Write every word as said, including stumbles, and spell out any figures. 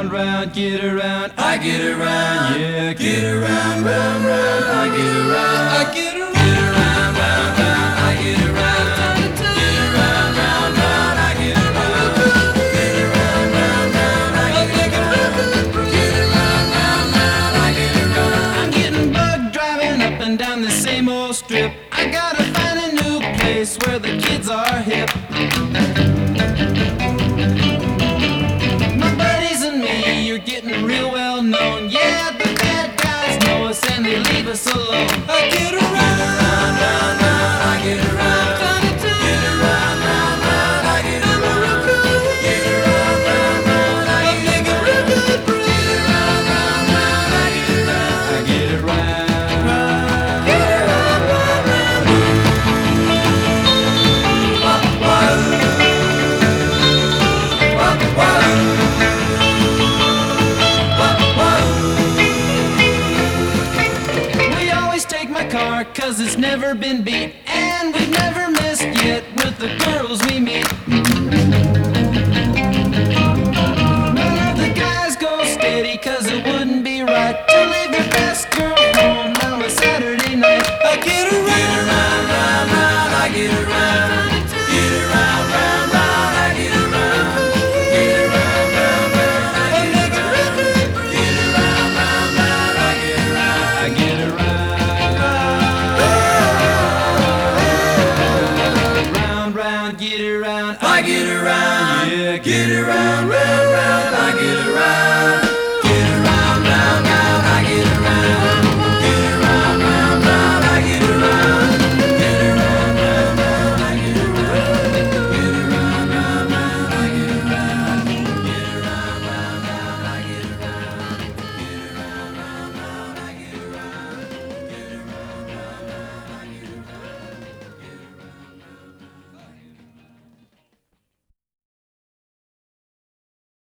round, round, get around. I get around, yeah, get around, round, round. I get around, I get around, get around, round, round. I get around, get around, round, round. I get around, get around, round, round. I get around, get around, round, round. I get around. I'm getting bugged driving up and down the same old strip. I gotta find a new place where the kids are hip. My buddies and me, you're getting real well known. Yeah, the bad guys know us and they leave us alone. I get around, round, round, round. I get around, get around, round, round. I get around, get around, round, round. I get around, get around, round, round. I get around, I get around, get around, round, round. Wah, wah, wah, wah. Cause it's never been beat.